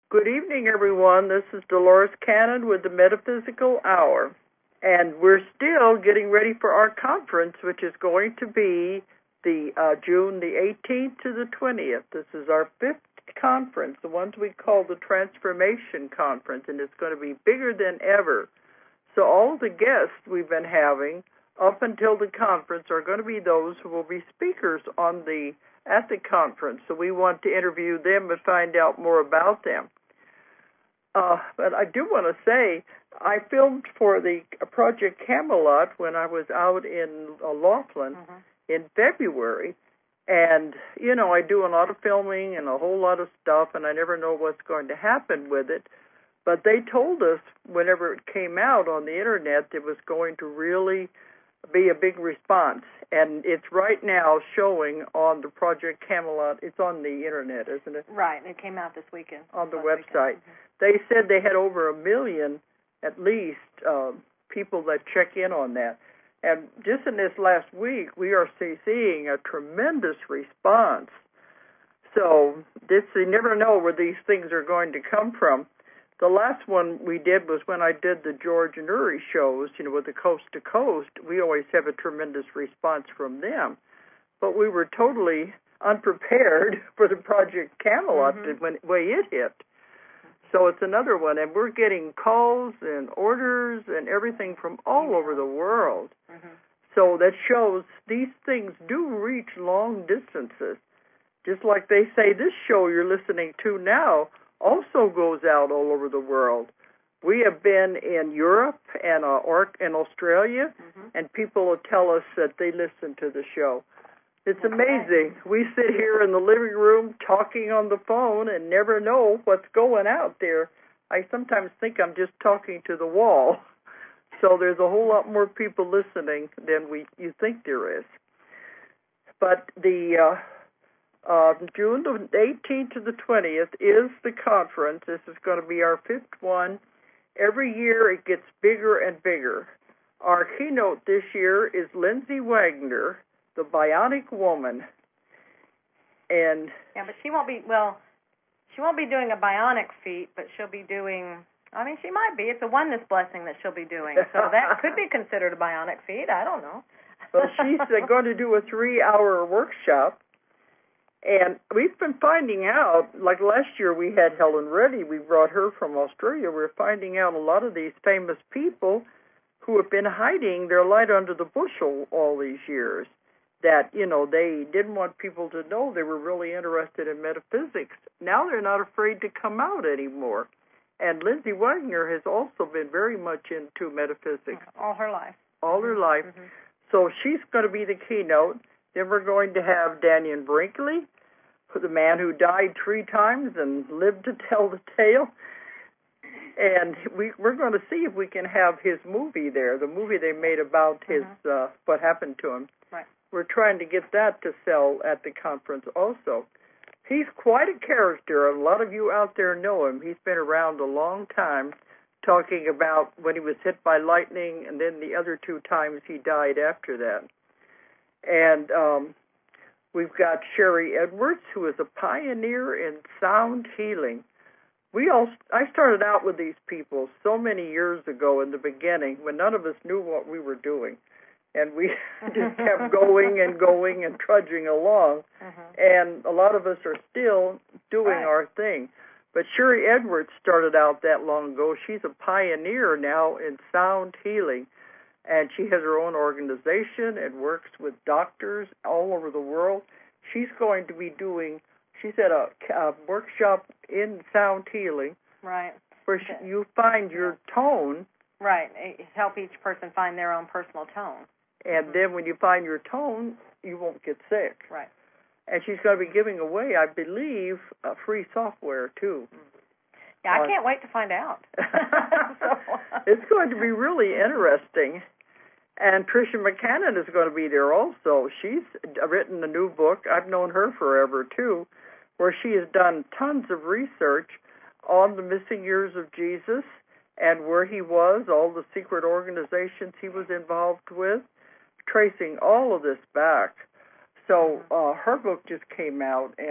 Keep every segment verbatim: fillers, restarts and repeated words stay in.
Good evening, everyone. This is Dolores Cannon with the Metaphysical Hour. And we're still getting ready for our conference, which is going to be the uh, June the eighteenth to the twentieth. This is our fifth conference, the ones we call the Transformation Conference, and it's going to be bigger than ever. So all the guests we've been having up until the conference are going to be those who will be speakers on the at the conference. So we want to interview them and find out more about them. Uh, but I do want to say, I filmed for the Project Camelot when I was out in uh, Laughlin mm-hmm. in February. And, you know, I do a lot of filming and a whole lot of stuff, and I never know what's going to happen with it. But they told us whenever it came out on the Internet, it was going to really be a big response. And it's right now showing on the Project Camelot. It's on the Internet, isn't it? Right. It came out this weekend. On the website. Mm-hmm. They said they had over a million, at least, uh, people that check in on that. And just in this last week, we are seeing a tremendous response. So this, you never know where these things are going to come from. The last one we did was when I did the George and Uri shows, you know, with the Coast to Coast. We always have a tremendous response from them. But we were totally unprepared for the Project Camelot mm-hmm. when way it hit. So it's another one, and we're getting calls and orders and everything from all over the world. Mm-hmm. So that shows these things do reach long distances. Just like they say this show you're listening to now also goes out all over the world. We have been in Europe and uh, or in Australia, mm-hmm. and people will tell us that they listen to the show. It's amazing. We sit here in the living room talking on the phone and never know what's going out there. I sometimes think I'm just talking to the wall. So there's a whole lot more people listening than we you think there is. But the uh, uh, June the eighteenth to the twentieth is the conference. This is going to be our fifth one. Every year it gets bigger and bigger. Our keynote this year is Lindsay Wagner, the Bionic Woman. And yeah, but she won't be, well, she won't be doing a bionic feat, but she'll be doing, I mean, she might be. It's a oneness blessing that she'll be doing. So that could be considered a bionic feat. I don't know. Well, she's uh, going to do a three-hour workshop. And we've been finding out, like last year we had Helen Reddy. We brought her from Australia. We're finding out a lot of these famous people who have been hiding their light under the bushel all these years. That, you know, they didn't want people to know they were really interested in metaphysics. Now they're not afraid to come out anymore. And Lindsay Wagner has also been very much into metaphysics. All her life. All her life. Mm-hmm. So she's going to be the keynote. Then we're going to have Daniel Brinkley, the man who died three times and lived to tell the tale. And we, we're going to see if we can have his movie there, the movie they made about his mm-hmm. uh, what happened to him. Right. We're trying to get that to sell at the conference also. He's quite a character. A lot of you out there know him. He's been around a long time, talking about when he was hit by lightning and then the other two times he died after that. And um, we've got Sherry Edwards, who is a pioneer in sound healing. We all, I started out with these people so many years ago in the beginning when none of us knew what we were doing. And we just kept going and going and trudging along. Mm-hmm. And a lot of us are still doing right. our thing. But Sherry Edwards started out that long ago. She's a pioneer now in sound healing. And she has her own organization and works with doctors all over the world. She's going to be doing, she's at a, a workshop in sound healing. Right. Where she, you find your tone. Right. Help each person find their own personal tone. And mm-hmm. then when you find your tone, you won't get sick. Right. And she's going to be giving away, I believe, uh, free software, too. Yeah, I uh, can't wait to find out. so, it's going to be really interesting. And Tricia McCannon is going to be there also. She's written a new book. I've known her forever, too, where she has done tons of research on the missing years of Jesus and where he was, all the secret organizations he was involved with, tracing all of this back. So uh, her book just came out, and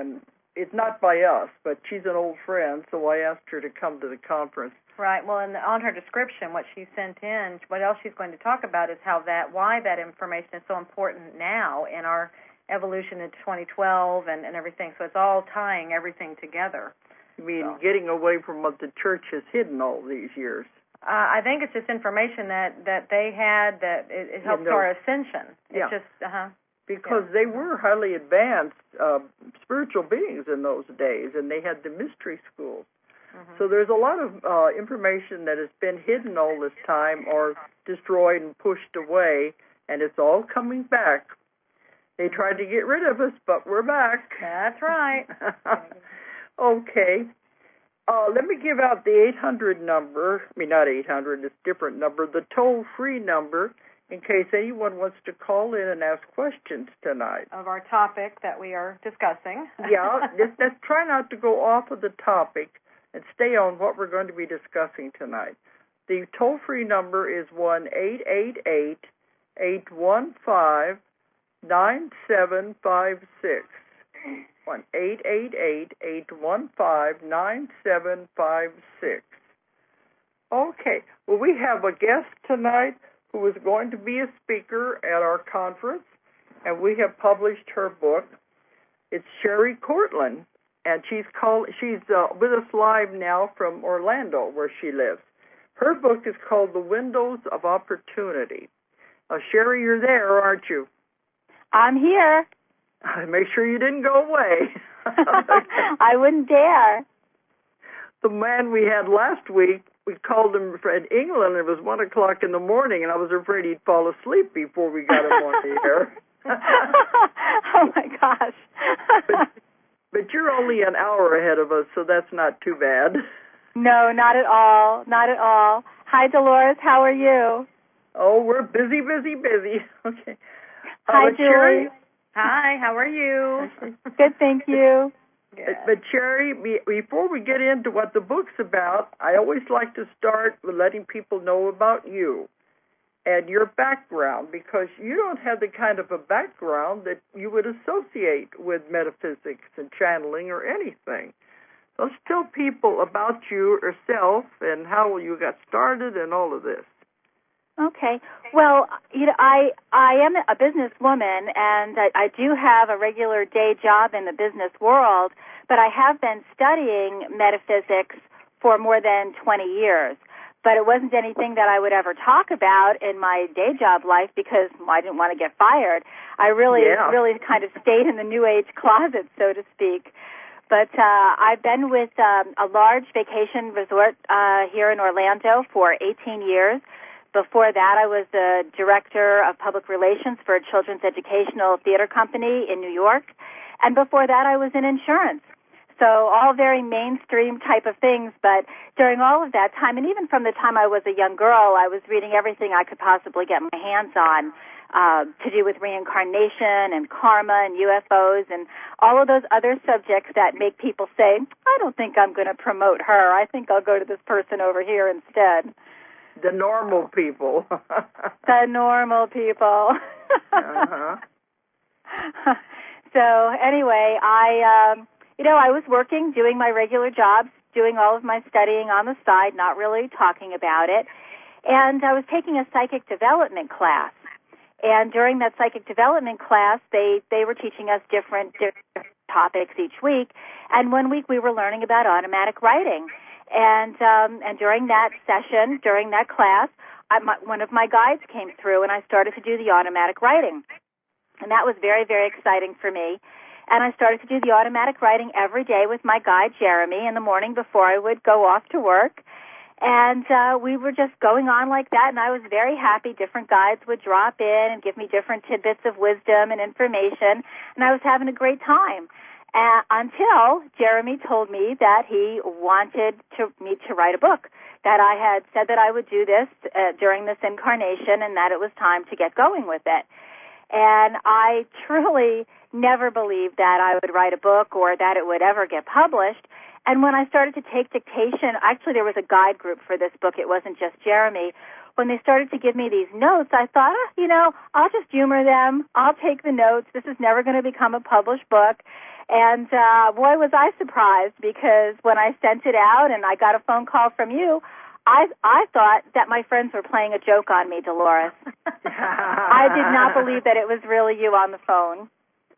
it's not by us, but she's an old friend, so I asked her to come to the conference. Right. Well, and on her description, what she sent in, what else she's going to talk about is how that, why that information is so important now in our evolution into twenty twelve and, and everything. So it's all tying everything together. You mean so. getting away from what the church has hidden all these years? Uh, I think it's just information that, that they had that it, it helps yeah, no. our ascension. It's yeah. just, uh-huh. Because yeah. they were highly advanced uh, spiritual beings in those days, and they had the mystery schools. Mm-hmm. So there's a lot of uh, information that has been hidden all this time or destroyed and pushed away, and it's all coming back. They tried to get rid of us, but we're back. That's right. Okay. Uh, let me give out the eight hundred number. I mean, not eight hundred, it's a different number. The toll-free number, in case anyone wants to call in and ask questions tonight. Of our topic that we are discussing. Yeah, let's, let's try not to go off of the topic and stay on what we're going to be discussing tonight. The toll-free number is one eight eight eight, eight one five, nine seven five six. one eight eight eight, eight one five, nine seven five six. Okay, well, we have a guest tonight who is going to be a speaker at our conference, and we have published her book. It's Sherry Cortland, and she's called, she's uh, with us live now from Orlando, where she lives. Her book is called The Windows of Opportunity. Uh, Sherry, you're there, aren't you? I'm here. Make sure you didn't go away. I wouldn't dare. The man we had last week, we called him in England. It was one o'clock in the morning, and I was afraid he'd fall asleep before we got him on the air. Oh, my gosh. but, but you're only an hour ahead of us, so that's not too bad. No, not at all. Not at all. Hi, Dolores. How are you? Oh, we're busy, busy, busy. Okay. Hi, uh, Julie. Sherry, Hi, how are you? Good, thank you. But, but Sherry, before we get into what the book's about, I always like to start with letting people know about you and your background, because you don't have the kind of a background that you would associate with metaphysics and channeling or anything. So let's tell people about you yourself and how you got started and all of this. Okay. Well, you know, I I am a businesswoman, and I, I do have a regular day job in the business world, but I have been studying metaphysics for more than twenty years. But it wasn't anything that I would ever talk about in my day job life because well, I didn't want to get fired. I really, yeah. really kind of stayed in the New Age closet, so to speak. But uh, I've been with um, a large vacation resort uh, here in Orlando for eighteen years. Before that, I was the director of public relations for a children's educational theater company in New York. And before that, I was in insurance. So all very mainstream type of things. But during all of that time, and even from the time I was a young girl, I was reading everything I could possibly get my hands on uh, to do with reincarnation and karma and U F Os and all of those other subjects that make people say, I don't think I'm going to promote her. I think I'll go to this person over here instead. The normal people. The normal people. uh-huh. So anyway, I, um, you know, I was working, doing my regular jobs, doing all of my studying on the side, not really talking about it. And I was taking a psychic development class. And during that psychic development class, they, they were teaching us different, different topics each week. And one week we were learning about automatic writing. And um, and during that session, during that class, I, my, one of my guides came through, and I started to do the automatic writing. And that was very, very exciting for me. And I started to do the automatic writing every day with my guide, Jeremy, in the morning before I would go off to work. And uh, we were just going on like that, and I was very happy. Different guides would drop in and give me different tidbits of wisdom and information, and I was having a great time. Uh, until Jeremy told me that he wanted to, me to write a book, that I had said that I would do this uh, during this incarnation and that it was time to get going with it. And I truly never believed that I would write a book or that it would ever get published. And when I started to take dictation, actually there was a guide group for this book. It wasn't just Jeremy. When they started to give me these notes, I thought, oh, you know, I'll just humor them. I'll take the notes. This is never going to become a published book. And uh, boy, was I surprised, because when I sent it out and I got a phone call from you, I I thought that my friends were playing a joke on me, Dolores. I did not believe that it was really you on the phone.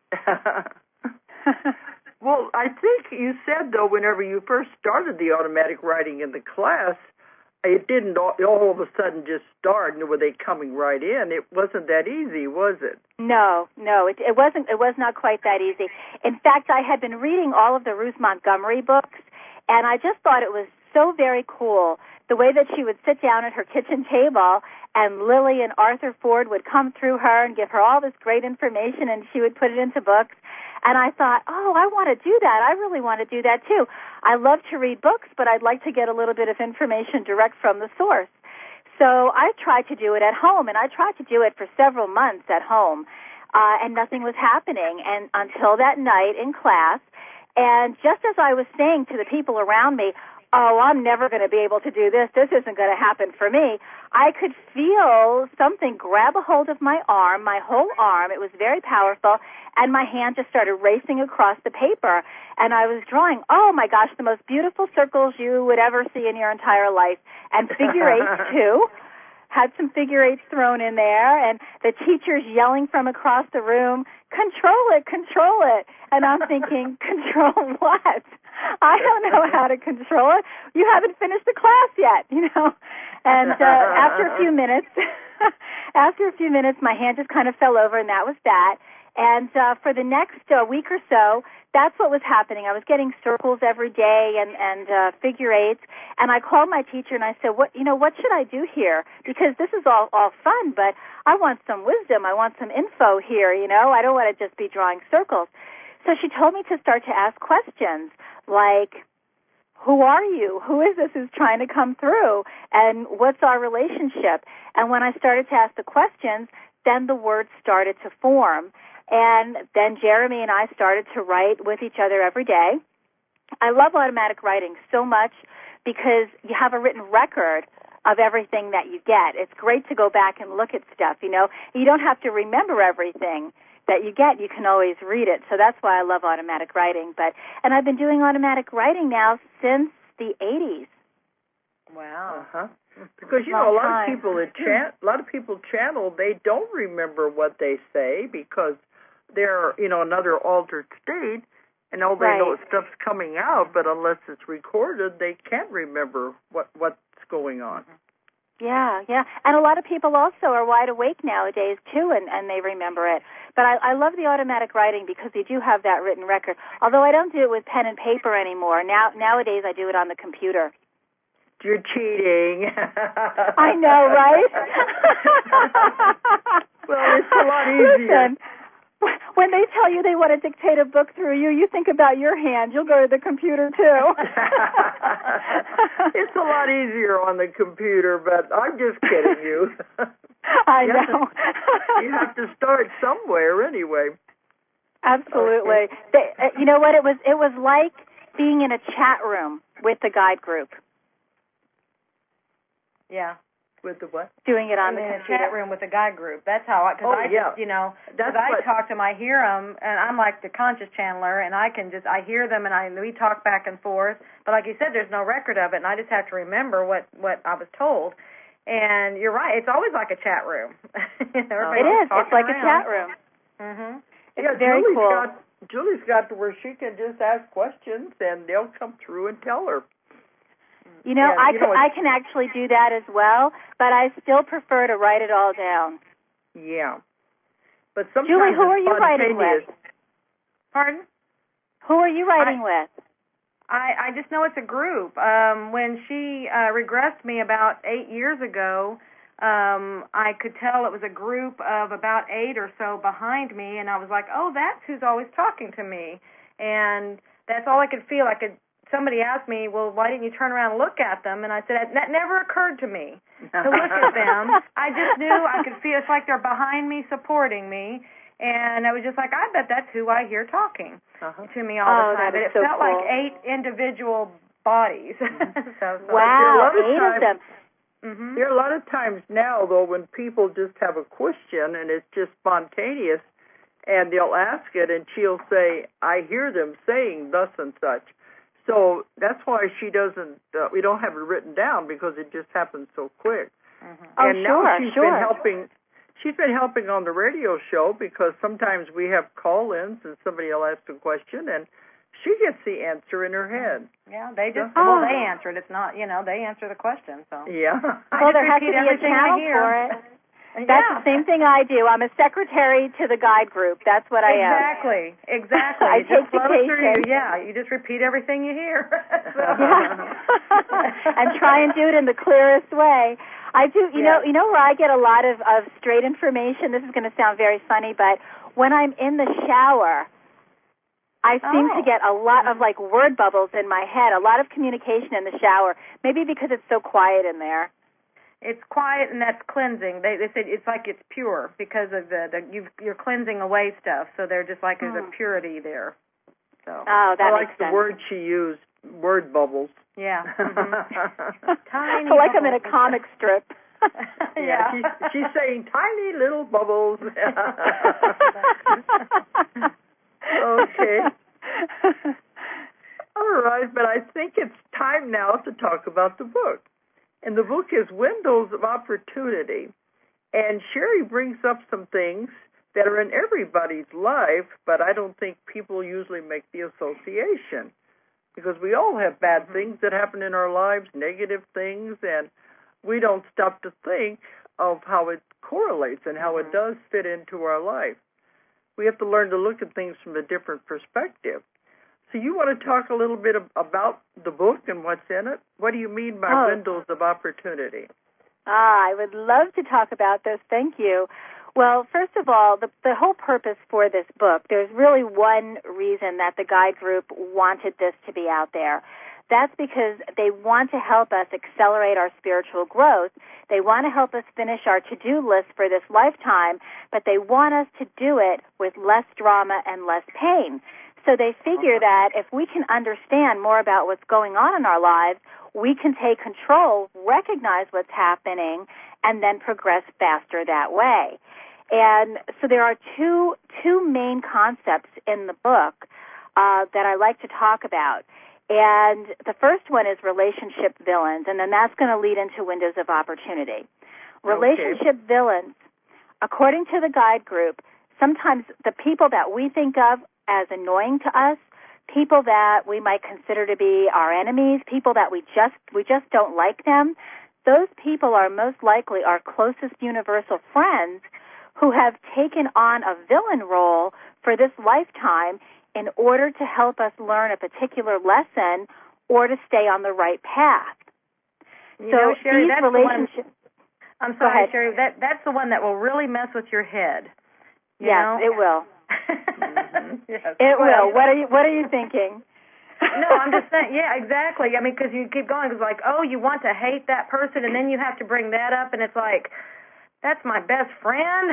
Well, I think you said, though, whenever you first started the automatic writing in the class, it didn't all, all of a sudden just start and were they coming right in. It wasn't that easy, was it? No, no, it, it wasn't. It was not quite that easy. In fact, I had been reading all of the Ruth Montgomery books, and I just thought it was so very cool the way that she would sit down at her kitchen table and Lily and Arthur Ford would come through her and give her all this great information, and she would put it into books. And I thought, oh, I want to do that. I really want to do that, too. I love to read books, but I'd like to get a little bit of information direct from the source. So I tried to do it at home, and I tried to do it for several months at home, uh, and nothing was happening. And until that night in class, and just as I was saying to the people around me, oh, I'm never going to be able to do this, this isn't going to happen for me, I could feel something grab a hold of my arm, my whole arm. It was very powerful, and my hand just started racing across the paper, and I was drawing, oh my gosh, the most beautiful circles you would ever see in your entire life, and figure eights too. Had some figure eights thrown in there, and the teacher's yelling from across the room, control it, control it. And I'm thinking, control what? I don't know how to control it. You haven't finished the class yet, you know. And uh, after a few minutes, after a few minutes, my hand just kind of fell over, and that was that. And uh, for the next uh, week or so, that's what was happening. I was getting circles every day and, and uh, figure eights. And I called my teacher and I said, "What, you know, what should I do here? Because this is all, all fun, but I want some wisdom. I want some info here, you know. I don't want to just be drawing circles." So she told me to start to ask questions like, who are you? Who is this who's trying to come through? And what's our relationship? And when I started to ask the questions, then the words started to form. And then Jeremy and I started to write with each other every day. I love automatic writing so much because you have a written record of everything that you get. It's great to go back and look at stuff, you know. You don't have to remember everything that you get. You can always read it. So that's why I love automatic writing. But and I've been doing automatic writing now since the eighties. Wow. Uh-huh. Because, you know, a lot of people that chan- a lot of people channel, they don't remember what they say because they're, you know, another altered state, and all they right. know is stuff's coming out, but unless it's recorded, they can't remember what what's going on. Yeah, yeah. And a lot of people also are wide awake nowadays, too, and, and they remember it. But I, I love the automatic writing because you do have that written record. Although I don't do it with pen and paper anymore. Now Nowadays I do it on the computer. You're cheating. I know, right? Well, it's a lot easier. Listen, when they tell you they want to dictate a book through you, you think about your hand. You'll go to the computer, too. It's a lot easier on the computer, but I'm just kidding you. I you know. Have to, you have to start somewhere anyway. Absolutely. Okay. They, uh, you know what? It was, it was like being in a chat room with the guide group. Yeah. With the what? Doing it on I'm the in computer. a chat room with a guide group. That's how I, because oh, I yeah. just, you know, That's because I what, talk to them, I hear them, and I'm like the conscious channeler, and I can just, I hear them, and I we talk back and forth. But like you said, there's no record of it, and I just have to remember what, what I was told. And you're right, it's always like a chat room. It is. It's like around. a chat room. Mm-hmm. It's yeah, very Julie's cool. Got, Julie's got to where she can just ask questions, and they'll come through and tell her. You know, yeah, I you can know, I can actually do that as well, but I still prefer to write it all down. Yeah, but sometimes Julie, who it's are you writing with? Pardon? Who are you writing I, with? I I just know it's a group. Um, when she uh, regressed me about eight years ago, um, I could tell it was a group of about eight or so behind me, and I was like, oh, that's who's always talking to me, and that's all I could feel. I could. Somebody asked me, well, why didn't you turn around and look at them? And I said, that never occurred to me to look at them. I just knew I could feel it's like they're behind me, supporting me. And I was just like, I bet that's who I hear talking uh-huh. to me all oh, the time. But it so felt cool. like eight individual bodies. so, so wow, eight times, of them. Mm-hmm. There are a lot of times now, though, when people just have a question and it's just spontaneous, and they'll ask it, and she'll say, I hear them saying thus and such. So that's why she doesn't, uh, we don't have it written down, because it just happens so quick. Mm-hmm. And oh, now sure, she's sure. been helping, she's been helping on the radio show, because sometimes we have call-ins and somebody will ask a question, and she gets the answer in her head. Yeah, they just, oh. well, they answer it. It's not, you know, they answer the question, so. Yeah. Well, there has to be a channel for it. That's yeah. the same thing I do. I'm a secretary to the guide group. That's what I am. Exactly, exactly. I It just take flows through dictation. you. Yeah, you just repeat everything you hear. So. Yeah. And try and do it in the clearest way. I do, you Yeah. know, you know where I get a lot of, of straight information? This is going to sound very funny, but when I'm in the shower, I seem Oh. to get a lot of, like, word bubbles in my head, a lot of communication in the shower, maybe because it's so quiet in there. It's quiet, and that's cleansing. They, they said it's like it's pure because of the, the you've, you're cleansing away stuff, so they're just like there's Hmm. a purity there. So Oh, that I makes like the sense. word she used, word bubbles. yeah, mm-hmm. Tiny I like them in a bubbles. comic strip. Yeah, she's, she's saying tiny little bubbles. Okay. All right, but I think it's time now to talk about the book. And the book is Windows of Opportunity. And Sherry brings up some things that are in everybody's life, but I don't think people usually make the association. Because we all have bad Mm-hmm. things that happen in our lives, negative things, and we don't stop to think of how it correlates and how Mm-hmm. it does fit into our life. We have to learn to look at things from a different perspective. So you want to talk a little bit about the book and what's in it? What do you mean by Oh. Windows of Opportunity? Ah, I would love to talk about this. Thank you. Well, first of all, the, the whole purpose for this book, there's really one reason that the guide group wanted this to be out there. That's because they want to help us accelerate our spiritual growth. They want to help us finish our to-do list for this lifetime, but they want us to do it with less drama and less pain. So they figure that if we can understand more about what's going on in our lives, we can take control, recognize what's happening, and then progress faster that way. And so there are two two main concepts in the book uh, that I like to talk about. And the first one is relationship villains, and then that's going to lead into windows of opportunity. Relationship Okay. villains, according to the guide group, sometimes the people that we think of as annoying to us, people that we might consider to be our enemies, people that we just we just don't like them, those people are most likely our closest universal friends who have taken on a villain role for this lifetime in order to help us learn a particular lesson or to stay on the right path. You so know, Sherry, these that's the one. relationships. I'm Go sorry, ahead. Sherry. That that's the one that will really mess with your head. You Yes, know? it will. Mm-hmm. Yes. It Well, will. What are you What are you thinking? No, I'm just saying, yeah, exactly. I mean, because you keep going. It's like, oh, you want to hate that person, and then you have to bring that up, and it's like, that's my best friend.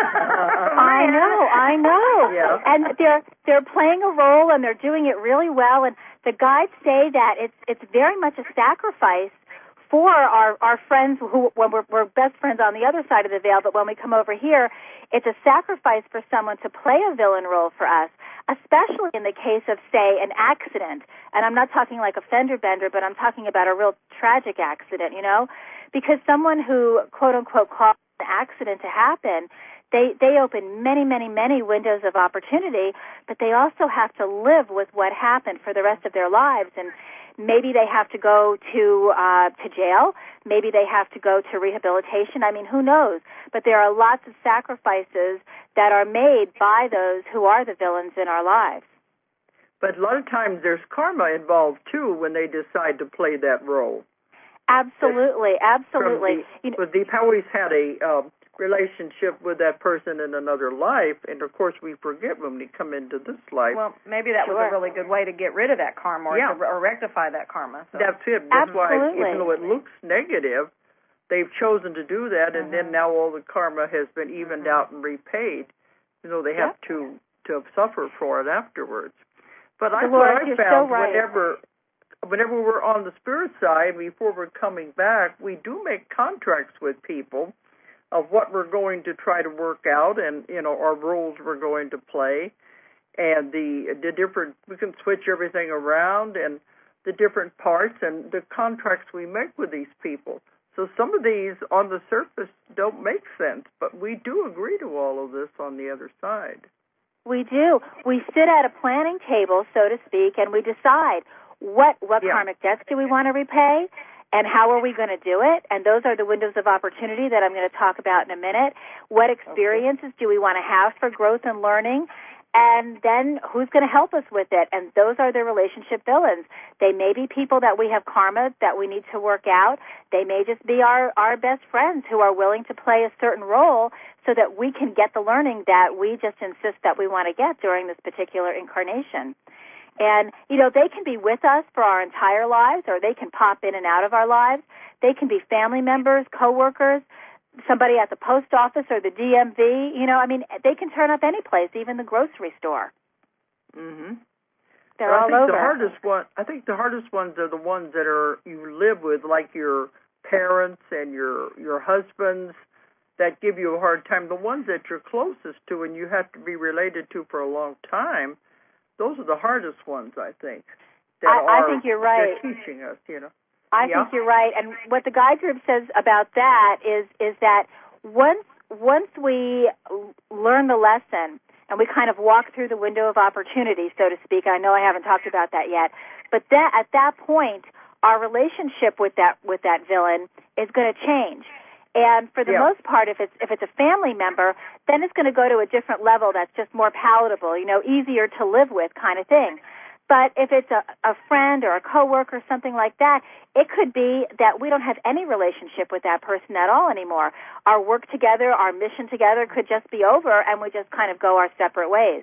I know, I know. Yeah. And they're they're playing a role, and they're doing it really well. And the guides say that it's it's very much a sacrifice for our our friends who when we're, we're best friends on the other side of the veil, but when we come over here, it's a sacrifice for someone to play a villain role for us, especially in the case of, say, an accident. And I'm not talking like a fender bender, but I'm talking about a real tragic accident, you know, because someone who quote unquote caused an accident to happen, they they open many, many, many windows of opportunity, but they also have to live with what happened for the rest of their lives. And maybe they have to go to uh, to jail. Maybe they have to go to rehabilitation. I mean, who knows? But there are lots of sacrifices that are made by those who are the villains in our lives. But a lot of times there's karma involved, too, when they decide to play that role. Absolutely, absolutely. The, you know, but they've always had a um, relationship with that person in another life, and of course we forget when we come into this life. Well, maybe that Sure. was a really good way to get rid of that karma or, Yeah. to, or rectify that karma. So. That's it. That's why, Absolutely. even though it looks negative, they've chosen to do that, and Mhm. then now all the karma has been evened Mhm. out and repaid. You know, they have Yep. to to suffer for it afterwards. But I Dolores, what I you're found so right. whenever whenever we're on the spirit side, before we're coming back, we do make contracts with people of what we're going to try to work out, and you know our roles we're going to play, and the the different we can switch everything around, and the different parts and the contracts we make with these people. So some of these on the surface don't make sense, but we do agree to all of this on the other side. We do. We sit at a planning table, so to speak, and we decide what what yeah. karmic debts do we want to repay, and how are we going to do it. And those are the windows of opportunity that I'm going to talk about in a minute. What experiences okay. do we want to have for growth and learning? And then who's going to help us with it? And those are the relationship villains. They may be people that we have karma that we need to work out. They may just be our, our best friends who are willing to play a certain role so that we can get the learning that we just insist that we want to get during this particular incarnation. And, you know, they can be with us for our entire lives, or they can pop in and out of our lives. They can be family members, coworkers, somebody at the post office or the D M V. You know, I mean, they can turn up any place, even the grocery store. Mm-hmm. They're well, all I think over. The hardest one, I think the hardest ones are the ones that are you live with, like your parents and your your husbands, that give you a hard time. The ones that you're closest to and you have to be related to for a long time, those are the hardest ones, I think. That I, are, I think you're right. They're teaching us, you know. I yeah. think you're right. And what the guide group says about that is is that once once we learn the lesson and we kind of walk through the window of opportunity, so to speak, I know I haven't talked about that yet, but that at that point, our relationship with that with that villain is going to change. And for the yeah. most part, if it's if it's a family member, then it's going to go to a different level that's just more palatable, you know, easier to live with kind of thing. But if it's a, a friend or a coworker or something like that, it could be that we don't have any relationship with that person at all anymore. Our work together, our mission together could just be over, and we just kind of go our separate ways.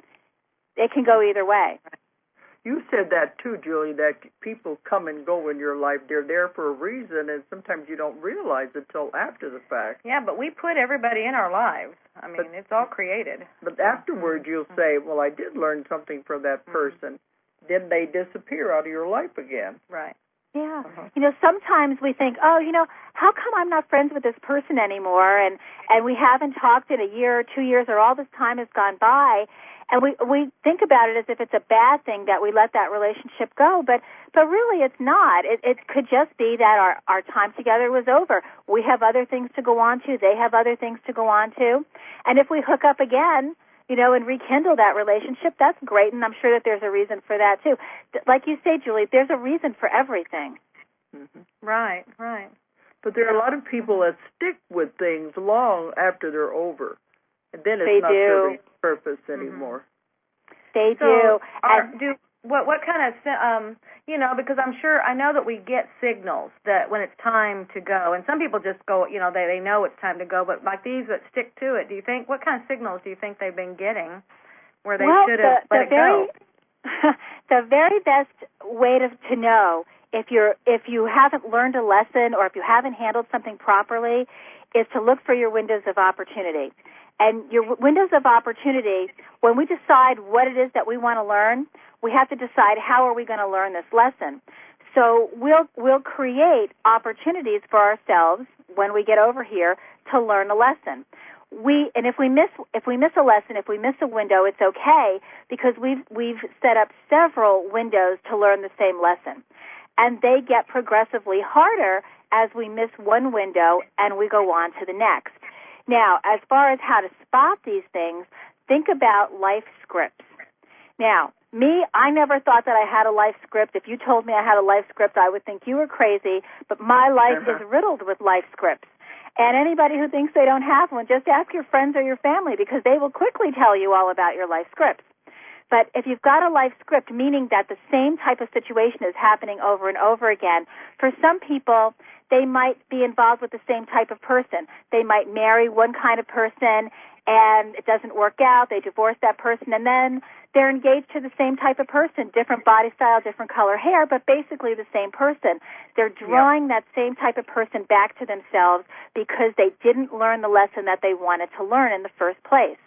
It can go either way. You said that too, Julie, that people come and go in your life. They're there for a reason, and sometimes you don't realize it till after the fact. Yeah, but we put everybody in our lives. I mean, but, it's all created. But afterwards you'll say, well, I did learn something from that person. Mm-hmm. Then they disappear out of your life again. Right. Yeah. Uh-huh. You know, sometimes we think, oh, you know, how come I'm not friends with this person anymore? And, and we haven't talked in a year or two years or all this time has gone by. And we we think about it as if it's a bad thing that we let that relationship go, but but really it's not. It it could just be that our, our time together was over. We have other things to go on to. They have other things to go on to. And if we hook up again, you know, and rekindle that relationship, that's great, and I'm sure that there's a reason for that too. Like you say, Julie, there's a reason for everything. Mm-hmm. Right, right. But there are a lot of people that stick with things long after they're over. And then it's they not do. serving purpose anymore. They so do. Are, and do what? What kind of um? You know, because I'm sure I know that we get signals that when it's time to go, and some people just go. You know, they they know it's time to go. But like these that stick to it, do you think what kind of signals do you think they've been getting where they well, should have the, let the it very, go? The very best way to to know if you're if you haven't learned a lesson or if you haven't handled something properly is to look for your windows of opportunity. And your windows of opportunity, when we decide what it is that we want to learn, we have to decide how are we going to learn this lesson. So we'll we'll create opportunities for ourselves when we get over here to learn a lesson. We and if we miss if we miss a lesson, if we miss a window, it's okay because we've we've set up several windows to learn the same lesson. And they get progressively harder as we miss one window and we go on to the next. Now, as far as how to spot these things, think about life scripts. Now, me, I never thought that I had a life script. If you told me I had a life script, I would think you were crazy, but my life uh-huh. is riddled with life scripts. And anybody who thinks they don't have one, just ask your friends or your family because they will quickly tell you all about your life scripts. But if you've got a life script, meaning that the same type of situation is happening over and over again, for some people, they might be involved with the same type of person. They might marry one kind of person and it doesn't work out. They divorce that person and then they're engaged to the same type of person, different body style, different color hair, but basically the same person. They're drawing yep. that same type of person back to themselves because they didn't learn the lesson that they wanted to learn in the first place.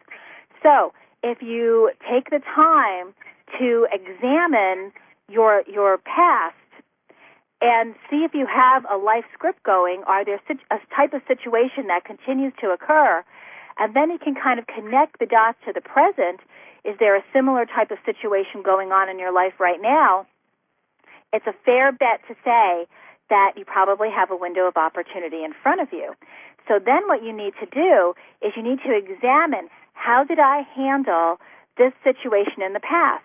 So if you take the time to examine your your past and see if you have a life script going. Are there a type of situation that continues to occur? And then you can kind of connect the dots to the present. Is there a similar type of situation going on in your life right now? It's a fair bet to say that you probably have a window of opportunity in front of you. So then what you need to do is you need to examine, how did I handle this situation in the past?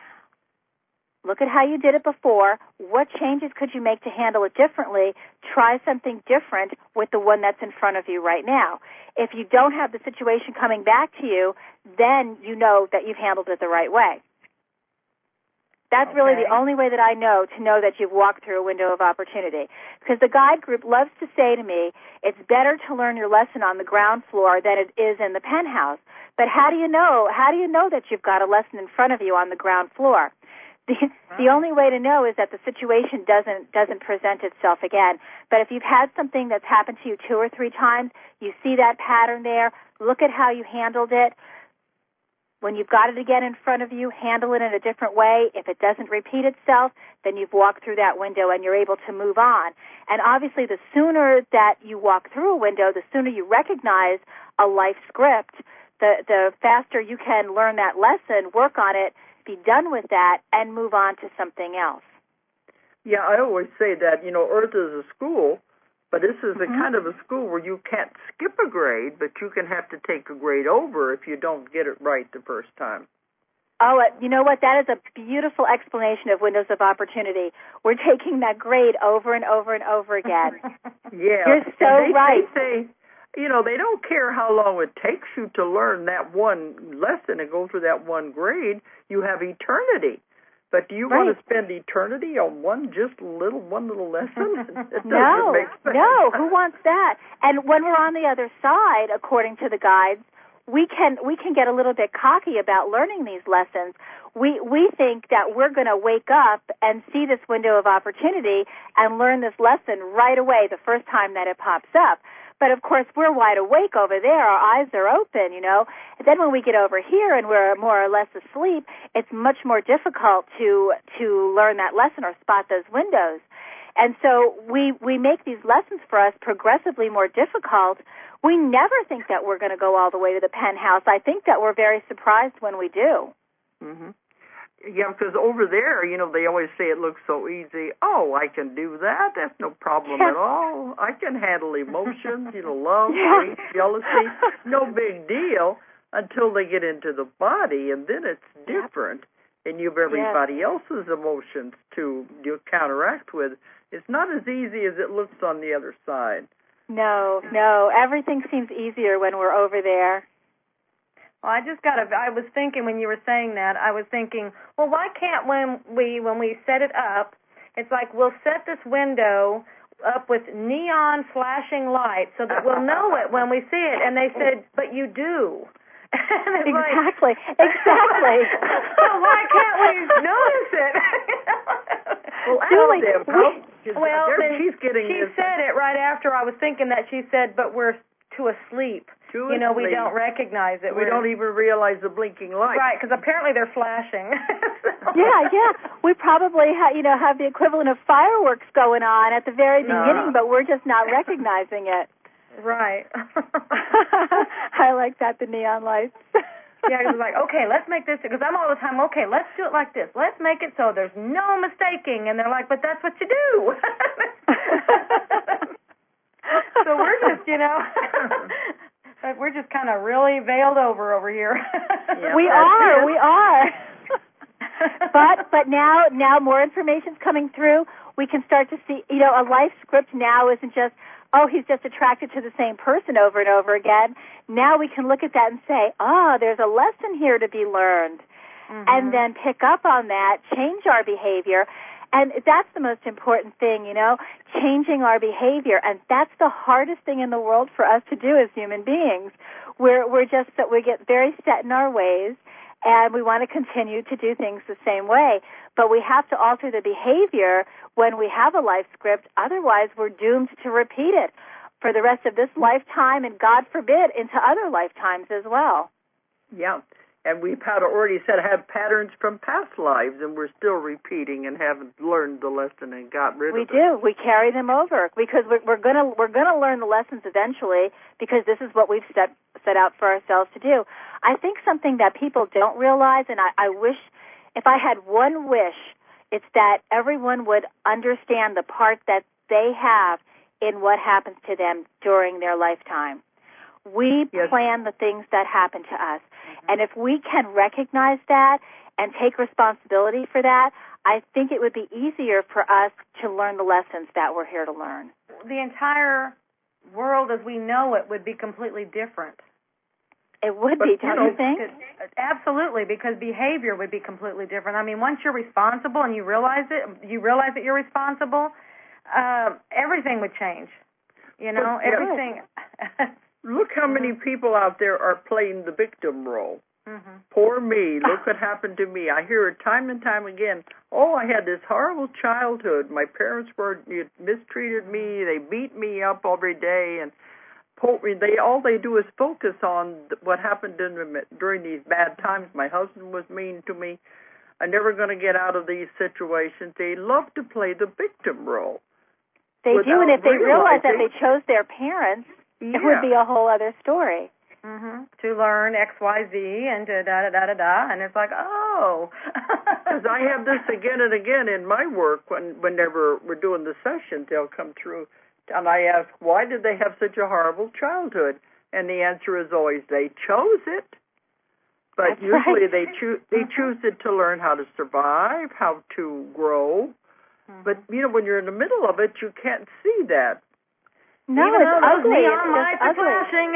Look at how you did it before. What changes could you make to handle it differently? Try something different with the one that's in front of you right now. If you don't have the situation coming back to you, then you know that you've handled it the right way. That's okay. Really the only way that I know to know that you've walked through a window of opportunity. Because the guide group loves to say to me, it's better to learn your lesson on the ground floor than it is in the penthouse. But how do you know? How do you know that you've got a lesson in front of you on the ground floor? The, the only way to know is that the situation doesn't doesn't present itself again. But if you've had something that's happened to you two or three times, you see that pattern there, look at how you handled it. When you've got it again in front of you, handle it in a different way. If it doesn't repeat itself, then you've walked through that window and you're able to move on. And obviously, the sooner that you walk through a window, the sooner you recognize a life script, the, the faster you can learn that lesson, work on it, be done with that, and move on to something else. Yeah, I always say that, you know, Earth is a school, but this is mm-hmm. a kind of a school where you can't skip a grade, but you can have to take a grade over if you don't get it right the first time. Oh, you know what? That is a beautiful explanation of windows of opportunity. We're taking that grade over and over and over again. Yeah. You're so they, right. They say, you know, they don't care how long it takes you to learn that one lesson and go through that one grade. You have eternity. But do you right. want to spend eternity on one just little one little lesson? It no, make sense. no. Who wants that? And when we're on the other side, according to the guides, we can we can get a little bit cocky about learning these lessons. We we think that we're going to wake up and see this window of opportunity and learn this lesson right away the first time that it pops up. But, of course, we're wide awake over there. Our eyes are open, you know. And then when we get over here and we're more or less asleep, it's much more difficult to to learn that lesson or spot those windows. And so we, we make these lessons for us progressively more difficult. We never think that we're going to go all the way to the penthouse. I think that we're very surprised when we do. Mm-hmm. Yeah, because over there, you know, they always say it looks so easy. Oh, I can do that. That's no problem yeah. at all. I can handle emotions, you know, love, yeah. hate, jealousy. No big deal until they get into the body, and then it's different. And you have everybody yes. else's emotions to you counteract with. It's not as easy as it looks on the other side. No, no. Everything seems easier when we're over there. Well, I just got a, I was thinking when you were saying that, I was thinking, well, why can't when we, when we set it up, it's like we'll set this window up with neon flashing lights so that we'll know it when we see it. And they said, but you do. And exactly, like, exactly. So why can't we notice it? Well, Julie, them, we, well then she's getting she this. said it right after I was thinking that. She said, but we're too asleep. Too you know, asleep. we don't recognize it. We we're, don't even realize the blinking light. Right, because apparently they're flashing. So. Yeah, yeah. We probably, ha- you know, have the equivalent of fireworks going on at the very No. beginning, but we're just not recognizing it. Right. I like that, the neon lights. Yeah, it was like, okay, let's make this, because I'm all the time, okay, let's do it like this. Let's make it so there's no mistaking. And they're like, but that's what you do. So we're just, you know, we're just kind of really veiled over over here. Yeah, we are, we are. But but now now more information's coming through. We can start to see, you know, a life script now isn't just, oh, he's just attracted to the same person over and over again. Now we can look at that and say, oh, there's a lesson here to be learned. Mm-hmm. And then pick up on that, change our behavior. And that's the most important thing, you know, changing our behavior. And that's the hardest thing in the world for us to do as human beings. We're, we're just, we get very set in our ways, and we want to continue to do things the same way. But we have to alter the behavior when we have a life script. Otherwise, we're doomed to repeat it for the rest of this lifetime, and God forbid, into other lifetimes as well. Yeah. and we've had already said have patterns from past lives, and we're still repeating and haven't learned the lesson and got rid we of it. We do. We carry them over because we're, we're gonna we're gonna learn the lessons eventually because this is what we've set set out for ourselves to do. I think something that people don't realize, and I, I wish if I had one wish, it's that everyone would understand the part that they have in what happens to them during their lifetime. We yes. plan the things that happen to us. Mm-hmm. And if we can recognize that and take responsibility for that, I think it would be easier for us to learn the lessons that we're here to learn. The entire world as we know it would be completely different. It would but, be, don't you, know, you think? Absolutely, because behavior would be completely different. I mean, once you're responsible and you realize it, you realize that you're responsible, uh, everything would change. You know, but, yeah. everything... Look how many people out there are playing the victim role. Mm-hmm. Poor me, look what happened to me. I hear it time and time again. Oh, I had this horrible childhood. My parents were mistreated me. They beat me up every day, and they all they do is focus on what happened in them during these bad times. My husband was mean to me. I'm never going to get out of these situations. They love to play the victim role. They do, and if they realize that they chose their parents, yeah. it would be a whole other story. Mm-hmm. To learn X, Y, Z, and da da da da da, and it's like, oh. Because I have this again and again in my work. When whenever we're doing the sessions, they'll come through, and I ask, why did they have such a horrible childhood? And the answer is always, they chose it. But That's usually right. they choose they choose it to learn how to survive, how to grow. Mm-hmm. But you know, when you're in the middle of it, you can't see that. No, Even it's ugly. Neon It's lights are flashing.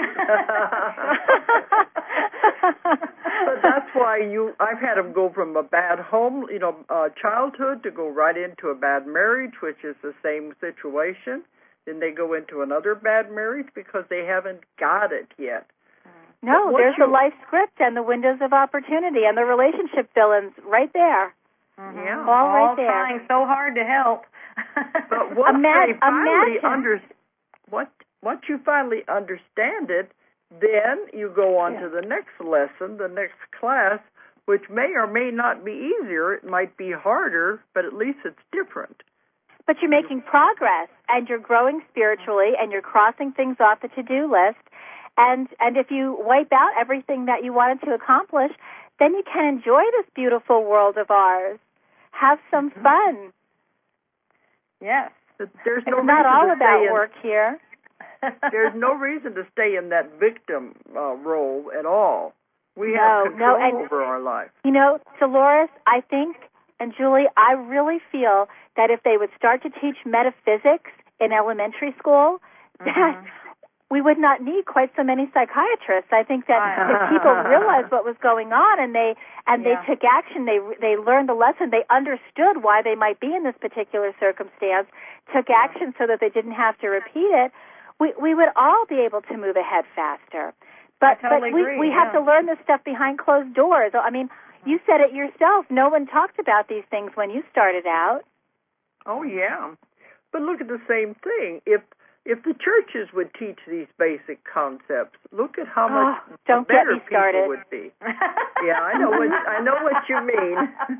But that's why you. I've had them go from a bad home, you know, uh, childhood to go right into a bad marriage, which is the same situation. Then they go into another bad marriage because they haven't got it yet. No, there's you, the life script and the windows of opportunity and the relationship villains right there. Mm-hmm. Yeah, all, all right there. Trying so hard to help. But once Ima- they finally imagine. under, what, once you finally understand it, then you go on yeah. to the next lesson, the next class, which may or may not be easier. It might be harder, but at least it's different. But you're making progress, and you're growing spiritually, and you're crossing things off the to-do list. And and if you wipe out everything that you wanted to accomplish, then you can enjoy this beautiful world of ours. Have some mm-hmm. fun. Yes. There's it's no not all about in, work here. There's no reason to stay in that victim uh, role at all. We no, have control no, and, over our life. You know, Dolores, I think, and Julie, I really feel that if they would start to teach metaphysics in elementary school, mm-hmm. that we would not need quite so many psychiatrists. I think that if people realized what was going on and they and yeah. they took action, they they learned the lesson, they understood why they might be in this particular circumstance, took action so that they didn't have to repeat it, we we would all be able to move ahead faster. But I totally but we agree, we yeah. have to learn this stuff behind closed doors. I mean, you said it yourself. No one talked about these things when you started out. Oh yeah. But look at the same thing. If If the churches would teach these basic concepts, look at how much oh, don't better get me started. people would be. Yeah, I know what I know what you mean.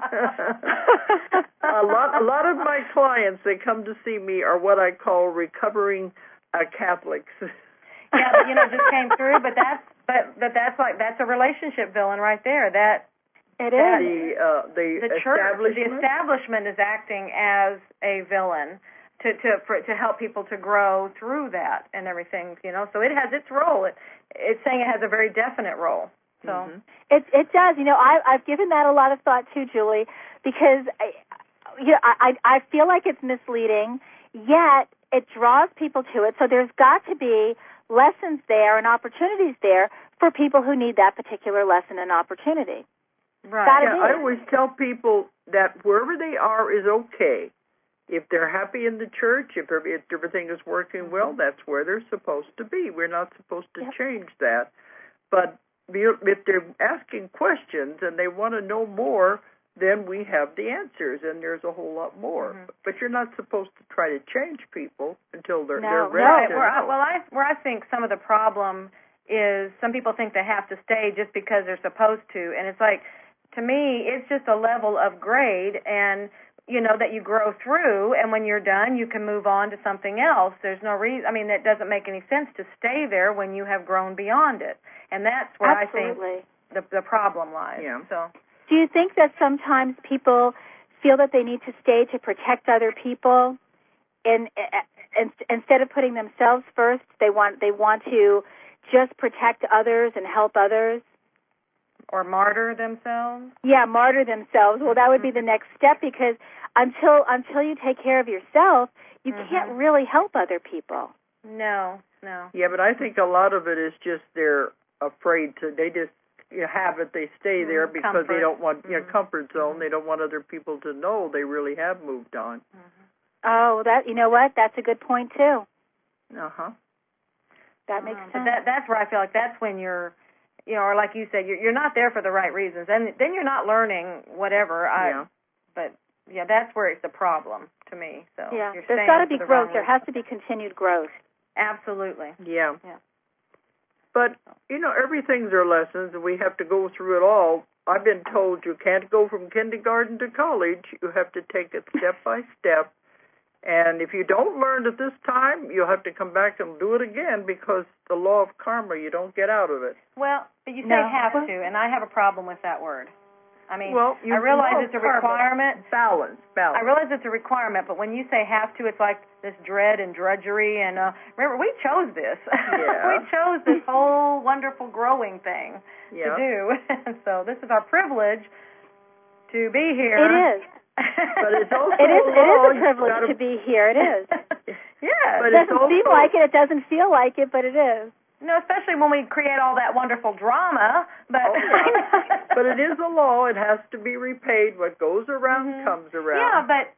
a lot, a lot of my clients that come to see me are what I call recovering uh, Catholics. Yeah, but, you know, just came through. But that's but but that's like that's a relationship villain right there. That it that, is the uh, the, the church, establishment. the establishment is acting as a villain. To to for, to help people to grow through that and everything, you know. So it has its role. It, it's saying it has a very definite role. So mm-hmm. it it does. You know, I I've given that a lot of thought too, Julie, because I, you know, I I feel like it's misleading, yet it draws people to it. So there's got to be lessons there and opportunities there for people who need that particular lesson and opportunity. Right. Gotta Yeah, be. I always tell people that wherever they are is okay. If they're happy in the church, if everything is working well, that's where they're supposed to be. We're not supposed to yep. change that. But if they're asking questions and they want to know more, then we have the answers, and there's a whole lot more. Mm-hmm. But you're not supposed to try to change people until they're, no, they're ready right. to Where I, know. well, I, where I think some of the problem is some people think they have to stay just because they're supposed to, and it's like, to me, it's just a level of grade, and you know that you grow through, and when you're done, you can move on to something else. There's no reason. I mean, that doesn't make any sense to stay there when you have grown beyond it, and that's where Absolutely. I think the the problem lies. Yeah. So, do you think that sometimes people feel that they need to stay to protect other people, and, and instead of putting themselves first, they want they want to just protect others and help others? Or martyr themselves? Yeah, martyr themselves. Well, that would be the next step, because until until you take care of yourself, you mm-hmm. can't really help other people. No, no. Yeah, but I think a lot of it is just they're afraid to. They just you know, have it. They stay there because comfort. they don't want mm-hmm. you know, comfort zone. Mm-hmm. They don't want other people to know they really have moved on. Mm-hmm. Oh, that you know what? That's a good point too. Uh huh. That makes um, sense. But that, that's where I feel like that's when you're, you know, or like you said, you're, you're not there for the right reasons, and then you're not learning whatever. I, yeah. But yeah, that's where it's the problem to me. So yeah, you're there's got to be the growth. wrong There has to be continued growth. Absolutely. Yeah. Yeah. But, you know, everything's our lessons, and we have to go through it all. I've been told you can't go from kindergarten to college. You have to take it step by step. And if you don't learn it this time, you'll have to come back and do it again, because the law of karma, you don't get out of it. Well, but you say No. have to, and I have a problem with that word. I mean, Well, you I realize know it's a karma. requirement. Balance, balance. I realize it's a requirement, but when you say have to, it's like this dread and drudgery. And uh, remember, we chose this. Yeah. We chose this whole wonderful growing thing Yeah. to do. So this is our privilege to be here. It is. But it's also It is. It is law. a You privilege gotta- to be here. It is. Yeah. But It it's doesn't seem also- like it. It doesn't feel like it, but it is. No, especially when we create all that wonderful drama. But Oh, yeah. But it is a law. It has to be repaid. What goes around Mhm. comes around. Yeah, but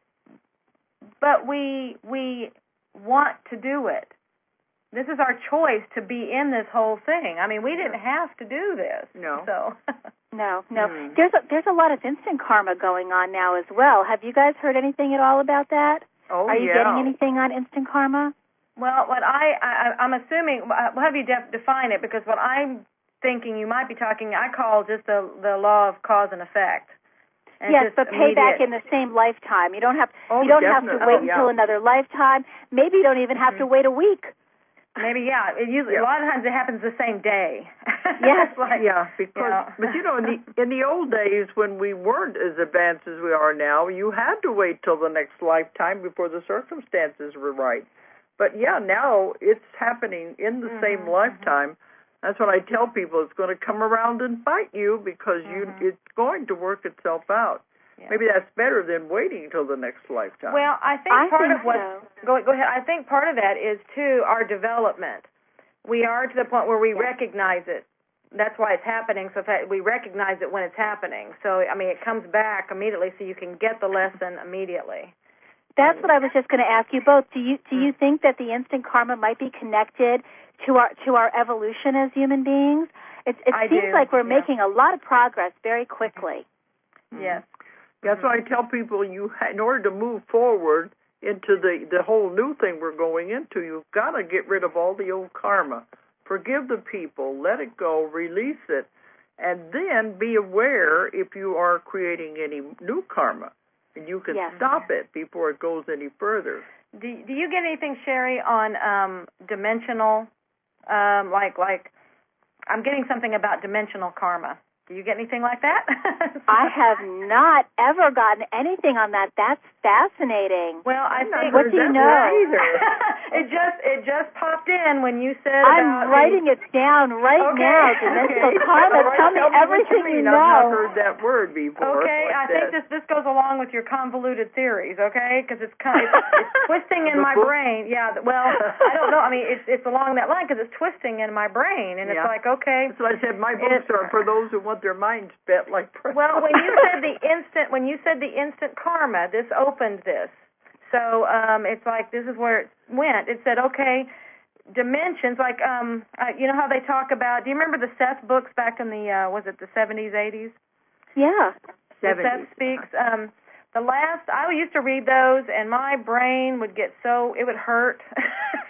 but we we want to do it. This is our choice to be in this whole thing. I mean, we didn't have to do this. No. So No, no. Hmm. There's a, there's a lot of instant karma going on now as well. Have you guys heard anything at all about that? Oh, Are you yeah. getting anything on instant karma? well, what I, I I'm assuming we'll have you def- define it, because what I'm thinking you might be talking I call just the the law of cause and effect. And Yes, just but payback immediate. in the same lifetime. You don't have Oh, you don't have to definitely. wait Oh, yeah. until another lifetime. Maybe you don't even have to wait a week. Maybe yeah. It usually Yeah. a lot of times it happens the same day. Yes. It's like, Yeah, because you know. but you know in the in the old days when we weren't as advanced as we are now, you had to wait till the next lifetime before the circumstances were right. But yeah, now it's happening in the Mhm, same mhm. lifetime. That's what I tell people. It's going to come around and bite you, because you Mhm. it's going to work itself out. Yeah. Maybe that's better than waiting until the next lifetime. Well, I think I part think of what so. go go ahead. I think part of that is too our development. We are to the point where we Yeah. recognize it. That's why it's happening. So that we recognize it when it's happening. So I mean, it comes back immediately, so you can get the lesson immediately. That's what I was just going to ask you both. Do you do you think that the instant karma might be connected to our to our evolution as human beings? It, it I seems do, like we're yeah. making a lot of progress very quickly. Yes. That's why I tell people, you ha- in order to move forward into the, the whole new thing we're going into, you've got to get rid of all the old karma. Forgive the people, let it go, release it, and then be aware if you are creating any new karma. And you can Yes. stop it before it goes any further. Do Do you get anything, Sherry, on um, dimensional? Um, like like, I'm getting something about dimensional karma. Do you get anything like that? I have not ever gotten anything on that. That's fascinating. Well, I I've not think. What heard do you that know? one either. it just it just popped in when you said I'm about writing it down right Okay. now. Dimensional Okay. karma. All right, Tell me tell what everything you you mean. I've not know. heard that word before. Okay, like I think that. this this goes along with your convoluted theories, okay? Because it's, kind of, it's it's twisting in The my book? brain. Yeah, th- well, I don't know. I mean, it's it's along that line because it's twisting in my brain, and it's Yeah. like, okay. So I said my books It- are for those who want their minds spent like Well, when you said the instant, when you said the instant karma, this opened this. So um, it's like this is where it went. It said, okay, dimensions. Like um, uh, you know how they talk about. Do you remember the Seth books back in the uh, was it the seventies, eighties? Yeah. The seventies. Seth Speaks. Um, the last I used to read those, and my brain would get so it would hurt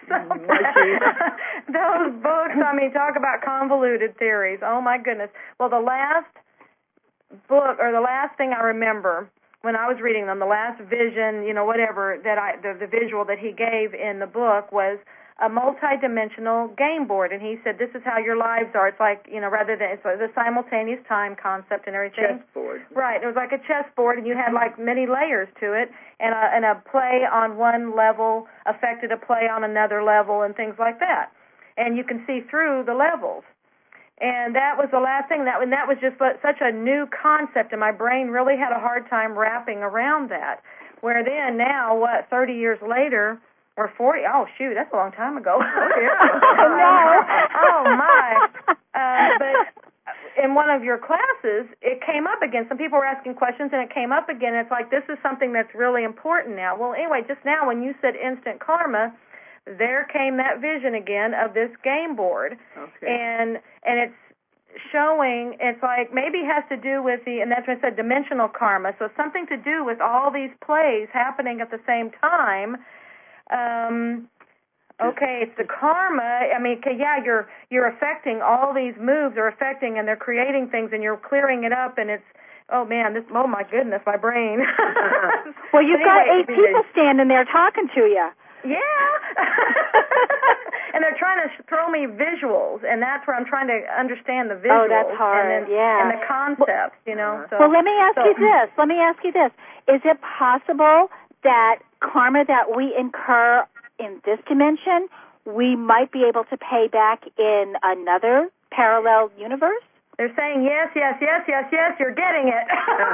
Those books, I mean, talk about convoluted theories. Oh, my goodness. Well, the last book, or the last thing I remember when I was reading them, the last vision, you know, whatever, that I, the, the visual that he gave in the book was a multi-dimensional game board, and he said, this is how your lives are. It's like, you know, rather than, it's the simultaneous time concept and everything. Chessboard. Right. It was like a chessboard, and you had like many layers to it, and a, and a play on one level affected a play on another level and things like that. And you can see through the levels. And that was the last thing. That, and that was just such a new concept, and my brain really had a hard time wrapping around that. Where then, now, what, thirty years later, or forty, oh, shoot, that's a long time ago. Oh, yeah. No. Oh, my. Uh, but in one of your classes, it came up again. Some people were asking questions, and it came up again. It's like, this is something that's really important now. Well, anyway, just now when you said instant karma, there came that vision again of this game board. Okay. And and it's showing, it's like, maybe it has to do with the, and that's when I said dimensional karma, so it's something to do with all these plays happening at the same time. Um, okay, it's the karma. I mean, yeah, you're you're affecting all these moves are affecting, and they're creating things, and you're clearing it up, and it's, oh man, this, oh my goodness, my brain. Well, you've anyway, got eight people standing there talking to you. Yeah. And they're trying to throw me visuals, and that's where I'm trying to understand the visuals. Oh, that's hard, and then, yeah. And the concepts, you know. So, well, let me ask so, you this. Let me ask you this. Is it possible that karma that we incur in this dimension, we might be able to pay back in another parallel universe? They're saying yes, yes, yes, yes, yes, you're getting it.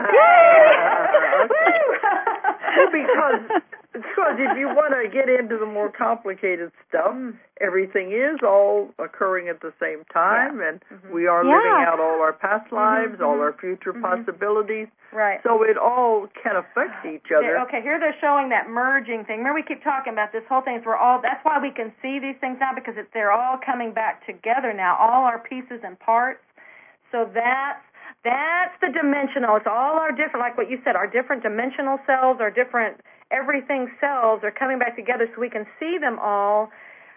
because, because if you want to get into the more complicated stuff, everything is all occurring at the same time, yeah. and mm-hmm. we are yeah. living out all our past lives, mm-hmm. all our future mm-hmm. possibilities. Right. So it all can affect each other. They're, okay, here they're showing that merging thing. Remember, we keep talking about this whole thing. Is we're all. That's why we can see these things now, because it's, they're all coming back together now, all our pieces and parts. So that's, that's the dimensional. It's all our different, like what you said, our different dimensional selves, our different everything selves are coming back together so we can see them all.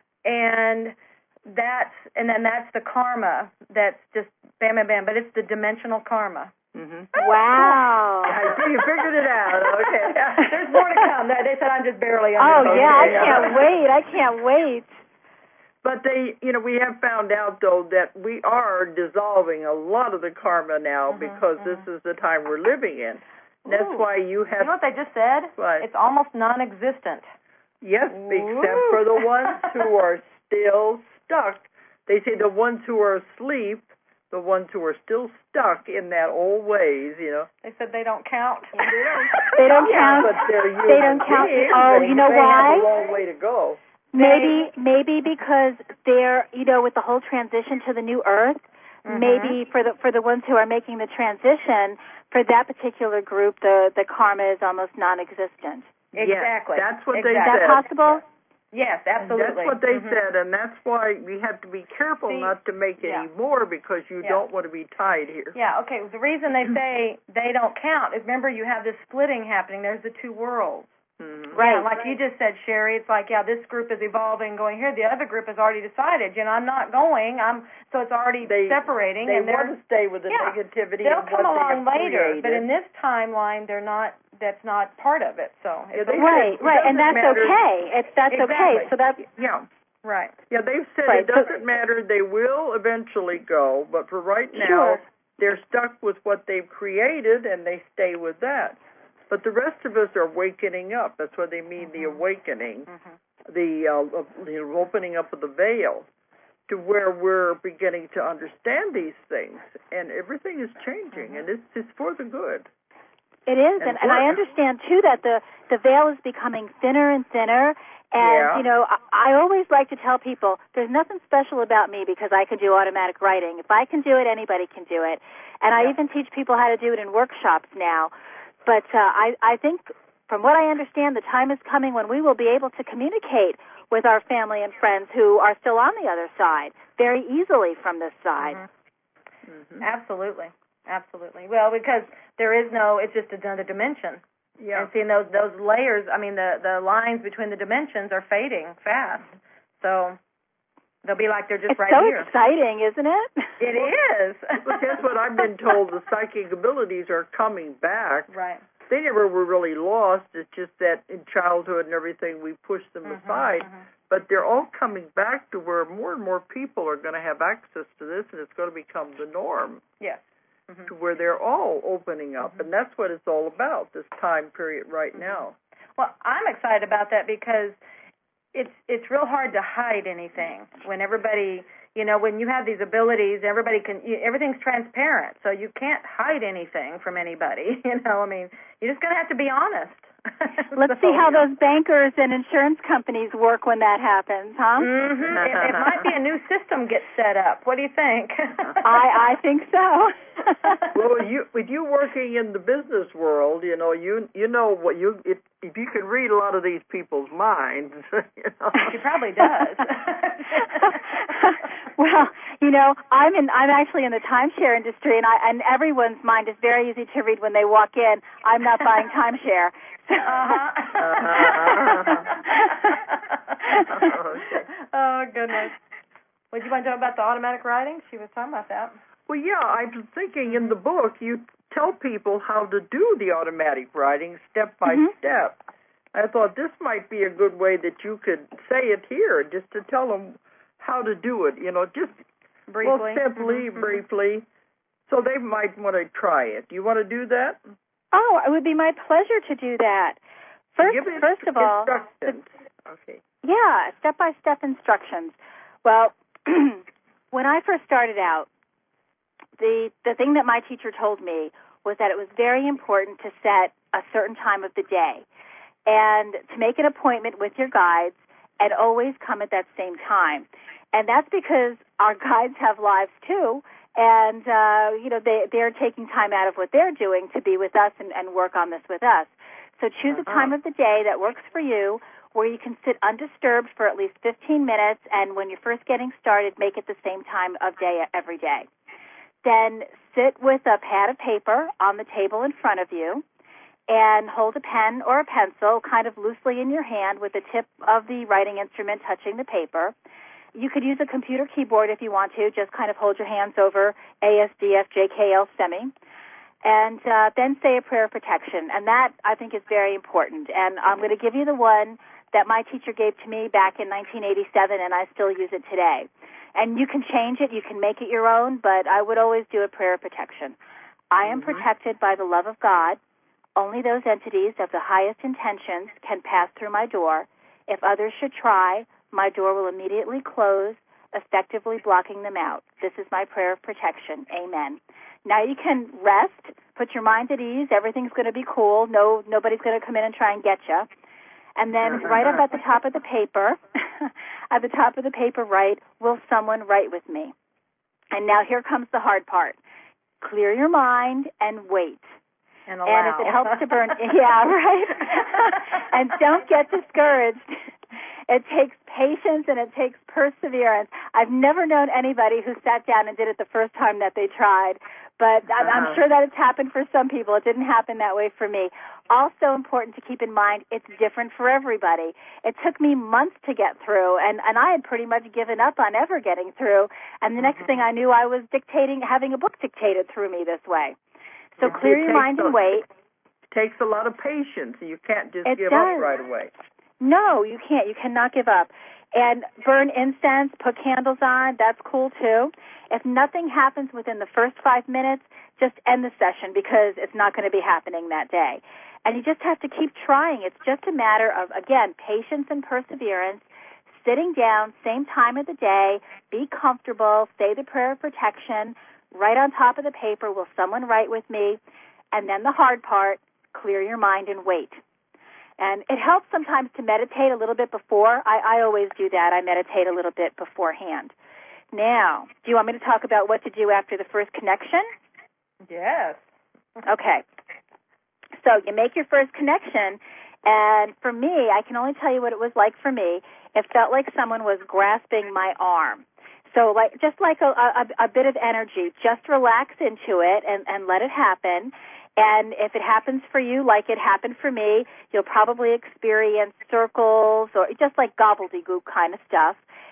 And that's, and then that's the karma that's just bam, bam, bam. But it's the dimensional karma. Mm-hmm. Wow. I see you figured it out. Okay. There's more to come. They said I'm just barely on. Oh, yeah, I can't wait. I can't wait. But they, you know, we have found out, though, that we are dissolving a lot of the karma now mm-hmm, because mm-hmm. this is the time we're living in. And that's why you have... You know what they just said? What? It's almost non-existent. Yes, Ooh. Except for the ones who are still stuck. They say the ones who are asleep, the ones who are still stuck in that old ways, you know. They said they don't count. They don't, they don't yeah, count. But they're human they don't count. beings. Oh, they, you know they why? Have a long way to go. Maybe, maybe because they're, you know, with the whole transition to the new Earth, mm-hmm. maybe for the for the ones who are making the transition, for that particular group, the the karma is almost non-existent. Exactly. Yes, that's what exactly. they said. said. Is that possible? Yes, absolutely. And that's what they mm-hmm. said, and that's why we have to be careful See, not to make yeah. any more because you yeah. don't want to be tied here. Yeah, okay. The reason they say they don't count is, remember, you have this splitting happening. There's the two worlds. Mm-hmm. Right. Yeah, like right. you just said, Sherry, it's like, yeah, this group is evolving, going here. The other group has already decided, you know, I'm not going. I'm so it's already they, separating. They and want to stay with the yeah, negativity. They'll of come what along they later, created. but in this timeline, they're not. That's not part of it. So yeah, it's right, it right, and that's matter. okay. It's that's exactly. okay. So that's yeah. Right. Yeah, they've said right. it doesn't so, matter. They will eventually go, but for right now, sure. they're stuck with what they've created, and they stay with that. But the rest of us are wakening up. That's what they mean, mm-hmm. the awakening, mm-hmm. the, uh, the opening up of the veil to where we're beginning to understand these things. And everything is changing, mm-hmm. and it's, it's for the good. It is, and, and, and I understand, too, that the, the veil is becoming thinner and thinner. And, yeah. you know, I, I always like to tell people there's nothing special about me because I can do automatic writing. If I can do it, anybody can do it. And I yeah. even teach people how to do it in workshops now. But uh, I, I think, from what I understand, the time is coming when we will be able to communicate with our family and friends who are still on the other side very easily from this side. Mm-hmm. Mm-hmm. Absolutely. Absolutely. Well, because there is no, it's just another dimension. Yeah. And seeing those those layers, I mean, the, the lines between the dimensions are fading fast. So they'll be like they're just it's right so here. exciting, isn't it? It is. But that's what I've been told. The psychic abilities are coming back. Right. They never were really lost. It's just that in childhood and everything, we pushed them Mm-hmm, aside. mm-hmm. But they're all coming back to where more and more people are going to have access to this, and it's going to become the norm. Yes. Mm-hmm. To where they're all opening up, Mm-hmm. and that's what it's all about, this time period right mm-hmm. now. Well, I'm excited about that because it's it's real hard to hide anything when everybody, you know, when you have these abilities, everybody can, everything's transparent, so you can't hide anything from anybody. You know, I mean, you're just going to have to be honest. Let's so, see how those bankers and insurance companies work when that haapens, huh? Mm-hmm. it, it might be a new system gets set up. What do you think? I I think so. Well, with you with you working in the business world, you know, you you know what you if if you can read a lot of these people's minds, you know. She probably does. Well, you know, I'm in. I'm actually in the timeshare industry, and I and everyone's mind is very easy to read when they walk in. I'm not buying timeshare. Uh-huh. Uh-huh. Okay. Oh, goodness. Would you want to talk about the automatic writing? She was talking about that. Well, yeah, I was thinking in the book you tell people how to do the automatic writing step by mm-hmm. step. I thought this might be a good way that you could say it here, just to tell them how to do it, you know, just briefly, well, simply, mm-hmm. briefly, so they might want to try it. Do you want to do that? Oh, it would be my pleasure to do that. First, Give me first of all, instructions. Okay. Yeah, step-by-step instructions. Well, when I first started out, the the thing that my teacher told me was that it was very important to set a certain time of the day and to make an appointment with your guides and always come at that same time. And that's because our guides have lives too, and uh, you know they they're taking time out of what they're doing to be with us and, and work on this with us. So choose uh-huh. a time of the day that works for you, where you can sit undisturbed for at least fifteen minutes, and when you're first getting started, make it the same time of day every day. Then sit with a pad of paper on the table in front of you and hold a pen or a pencil kind of loosely in your hand with the tip of the writing instrument touching the paper. You could use a computer keyboard if you want to. Just kind of hold your hands over A S D F J K L S E M I. And uh, then say a prayer of protection. And that, I think, is very important. And I'm going to give you the one that my teacher gave to me back in nineteen eighty-seven, and I still use it today. And you can change it. You can make it your own, but I would always do a prayer of protection. I am mm-hmm. protected by the love of God. Only those entities of the highest intentions can pass through my door. If others should try, my door will immediately close, effectively blocking them out. This is my prayer of protection. Amen. Now you can rest, put your mind at ease. Everything's going to be cool. No, nobody's going to come in and try and get you. And then right up at the top of the paper, at the top of the paper, write, will someone write with me? And now here comes the hard part. Clear your mind and wait. And, and if it helps to burn, yeah, right? And don't get discouraged. It takes patience and it takes perseverance. I've never known anybody who sat down and did it the first time that they tried, but I'm, uh-huh. I'm sure that it's happened for some people. It didn't happen that way for me. Also important to keep in mind, it's different for everybody. It took me months to get through, and, and I had pretty much given up on ever getting through, and the next mm-hmm. thing I knew, I was dictating, having a book dictated through me this way. So It clear your mind a, and wait. It takes a lot of patience. You can't just it give does. up right away. No, you can't. You cannot give up. And burn incense, put candles on, that's cool too. If nothing happens within the first five minutes, just end the session because it's not going to be happening that day. And you just have to keep trying. It's just a matter of, again, patience and perseverance, sitting down, same time of the day, be comfortable, say the prayer of protection, right on top of the paper, will someone write with me? And then the hard part, clear your mind and wait. And it helps sometimes to meditate a little bit before. I, I always do that. I meditate a little bit beforehand. Now, do you want me to talk about what to do after the first connection? Yes. Okay. So you make your first connection, and for me, I can only tell you what it was like for me. It felt like someone was grasping my arm. So like just like a, a, a bit of energy, just relax into it and, and let it happen. And if it happens for you like it happened for me, you'll probably experience circles or just like gobbledygook kind of stuff.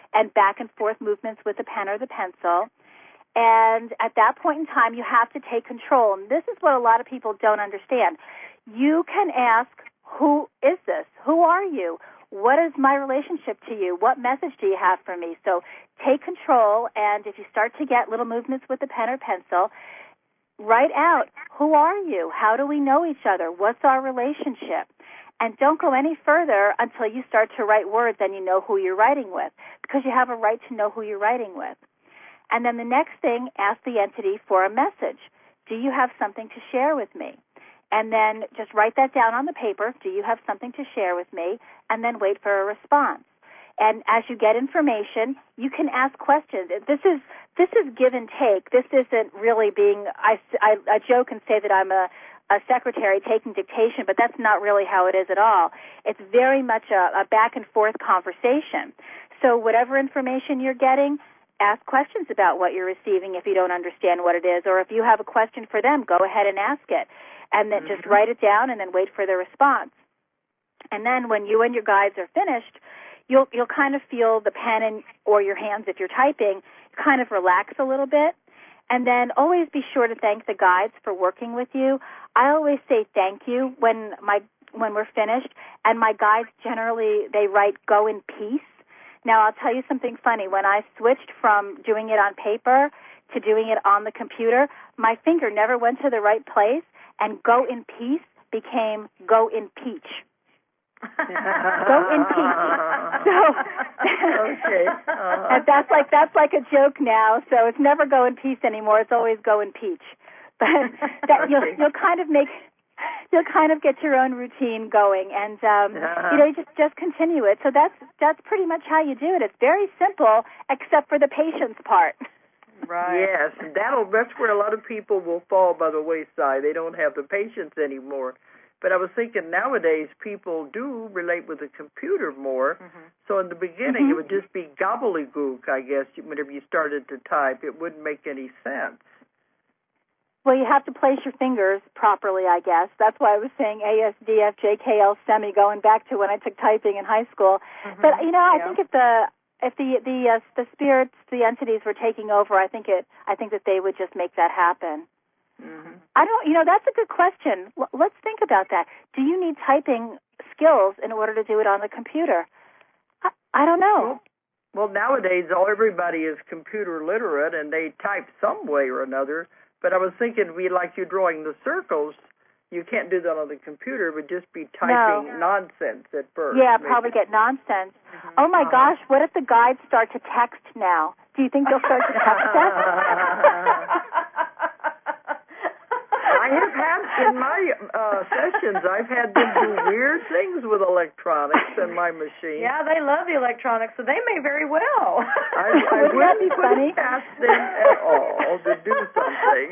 and back and forth movements with the pen or the pencil. And at that point in time, you have to take control. And this is what a lot of people don't understand. You can ask, who is this? Who are you? What is my relationship to you? What message do you have for me? So take control, and if you start to get little movements with the pen or pencil, write out, who are you? How do we know each other? What's our relationship? And don't go any further until you start to write words and you know who you're writing with, because you have a right to know who you're writing with. And then the next thing, ask the entity for a message. Do you have something to share with me? And then just write that down on the paper. Do you have something to share with me? And then wait for a response. And as you get information, you can ask questions. This is this is give and take. This isn't really being, I, I, I joke and say that I'm a, a secretary taking dictation, but that's not really how it is at all. It's very much a, a back and forth conversation. So whatever information you're getting, ask questions about what you're receiving if you don't understand what it is, or if you have a question for them, go ahead and ask it. And then mm-hmm. just write it down and then wait for the response. And then when you and your guides are finished, you'll you'll kind of feel the pen in, or your hands if you're typing, kind of relax a little bit. And then always be sure to thank the guides for working with you. I always say thank you when my when we're finished, and my guides generally, they write go in peace. Now, I'll tell you something funny. When I switched from doing it on paper to doing it on the computer, my finger never went to the right place, and go in peace became go in peach. Go in peach. So, okay. Uh-huh. And that's like that's like a joke now. So it's never go in peace anymore. It's always go in peach. But that okay. you'll you'll kind of make you'll kind of get your own routine going, and um, uh-huh. you know, you just just continue it. So that's that's pretty much how you do it. It's very simple, except for the patience part. Right. Yes, that'll that's where a lot of people will fall by the wayside. They don't have the patience anymore. But I was thinking nowadays people do relate with the computer more. Mm-hmm. So in the beginning mm-hmm. it would just be gobbledygook, I guess, whenever you started to type. It wouldn't make any sense. Well, you have to place your fingers properly, I guess. That's why I was saying A, S, D, F, J, K, L, semi, going back to when I took typing in high school. Mm-hmm. But, you know, I yeah. think if the if the the uh, the spirits, the entities were taking over, I think it I think that they would just make that happen. Mm-hmm. I don't, you know, that's a good question. L- let's think about that. Do you need typing skills in order to do it on the computer? I, I don't know. Well, well, nowadays, all everybody is computer literate, and they type some way or another. But I was thinking, we like you drawing the circles. You can't do that on the computer. It would just be typing no. nonsense at first. Yeah, maybe. probably get nonsense. Mm-hmm. Oh, my uh-huh. gosh, what if the guides start to text now? Do you think they'll start to text us? I have had, in my uh, sessions, I've had them do weird things with electronics and my machine. Yeah, they love the electronics, so they may very well. I, I Wouldn't that be wouldn't funny? put it past them at all to do something.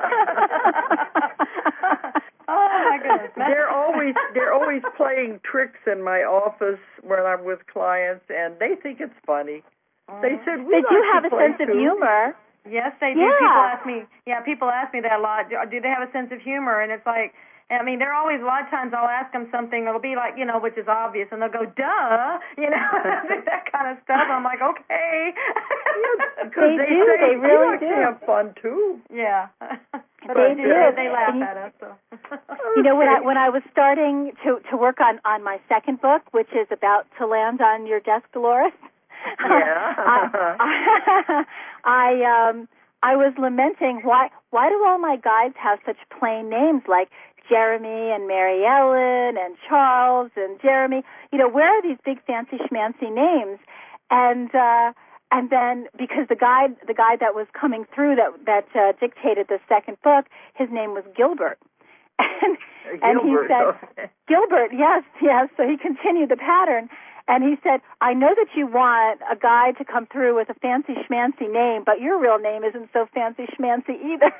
Oh, my goodness. They're always, they're always playing tricks in my office when I'm with clients, and they think it's funny. Mm-hmm. They said, we They like do to have a play sense too. of humor. Yes, they do. Yeah. People ask me, yeah, people ask me that a lot. Do, do they have a sense of humor? And it's like, I mean, they're always, a lot of times I'll ask them something, it'll be like, you know, which is obvious, and they'll go, duh, you know, that kind of stuff. I'm like, okay. Yeah, they, they do, they really do. They have fun, too. Yeah. But they, they do. do. They laugh you, at us. So. You know, when I, when I was starting to, to work on, on my second book, which is about to land on your desk, Dolores, yeah. I, I um I was lamenting why why do all my guides have such plain names like Jeremy and Mary Ellen and Charles and Jeremy? You know, where are these big fancy schmancy names? And uh and then because the guide the guide that was coming through that that uh, dictated the second book, his name was Gilbert. And, and he said, Gilbert, yes, yes. So he continued the pattern. And he said, I know that you want a guy to come through with a fancy schmancy name, but your real name isn't so fancy schmancy either.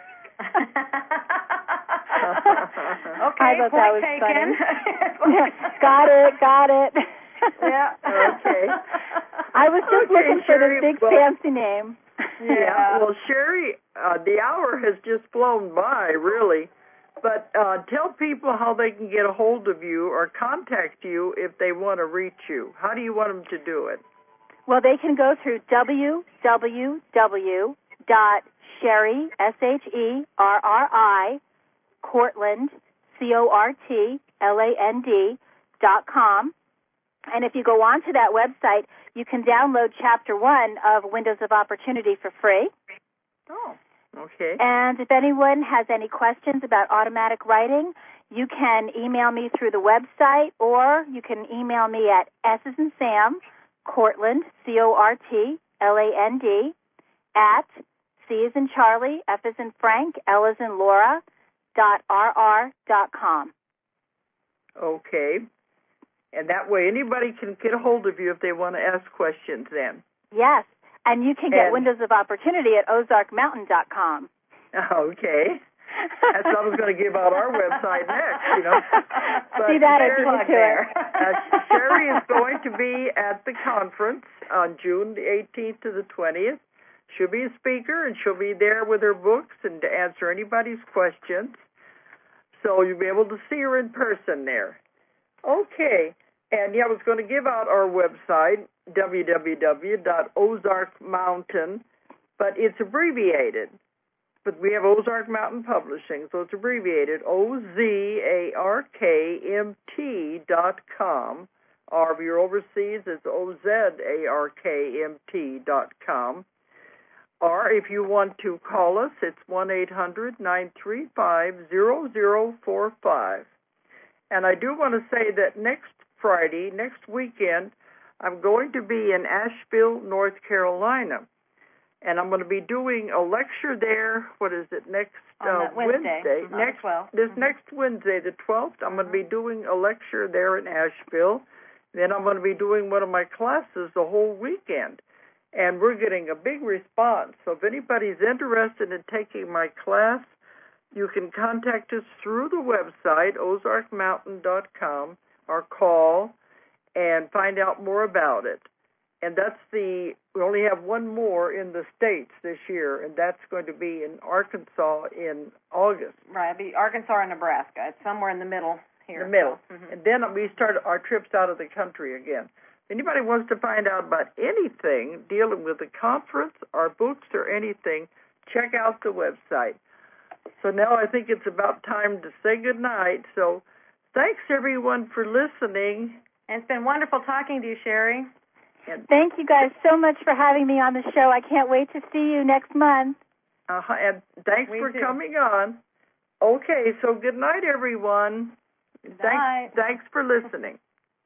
Okay, I thought point that was taken. funny. Yeah, got it, got it. Yeah. Okay. I was just okay, looking Sherry, for this big well, fancy name. Yeah, well, Sherry, uh, the hour has just flown by, really. But uh, tell people how they can get a hold of you or contact you if they want to reach you. How do you want them to do it? Well, they can go through w w w dot Sherry, S H E R R I, Cortland, C O R T L A N D, dot com. And if you go on to that website, you can download Chapter one of Windows of Opportunity for free. Oh, okay. And if anyone has any questions about automatic writing, you can email me through the website, or you can email me at S as in Sam, Cortland, C O R T L A N D, at C as in Charlie, F as in Frank, L as in Laura, dot R R dot com. Okay. And that way anybody can get a hold of you if they want to ask questions then. Yes. And you can get and, Windows of Opportunity at Ozark Mountain dot com. Okay. That's what I was going to give out our website next, you know. But See that Sherry, I do there. uh, Sherry is going to be at the conference on June the eighteenth to the twentieth. She'll be a speaker, and she'll be there with her books and to answer anybody's questions. So you'll be able to see her in person there. Okay. And yeah, I was going to give out our website, w w w dot ozark mountain, but it's abbreviated. But we have Ozark Mountain Publishing, so it's abbreviated, O Z A R K M T dot com. Or if you're overseas, it's O Z A R K M T dot com. Or if you want to call us, it's one eight hundred nine three five zero zero four five. And I do want to say that next Friday, next weekend, I'm going to be in Asheville, North Carolina. And I'm going to be doing a lecture there, what is it, next uh, Wednesday. Wednesday. Mm-hmm. Next, this mm-hmm. next Wednesday, the twelfth, I'm mm-hmm. going to be doing a lecture there in Asheville. Then I'm going to be doing one of my classes the whole weekend. And we're getting a big response. So if anybody's interested in taking my class, you can contact us through the website, ozark mountain dot com, or call and find out more about it. And that's the, we only have one more in the States this year, and that's going to be in Arkansas in August. Right, it'll be Arkansas or Nebraska. It's somewhere in the middle here. The middle. So, mm-hmm. And then we start our trips out of the country again. If anybody wants to find out about anything dealing with the conference or books or anything, check out the website. So now I think it's about time to say goodnight. So thanks, everyone, for listening. And it's been wonderful talking to you, Sherry. And thank you guys so much for having me on the show. I can't wait to see you next month. Uh-huh, and thanks we for do. coming on. Okay, so good night, everyone. Good night. Thanks, thanks for listening.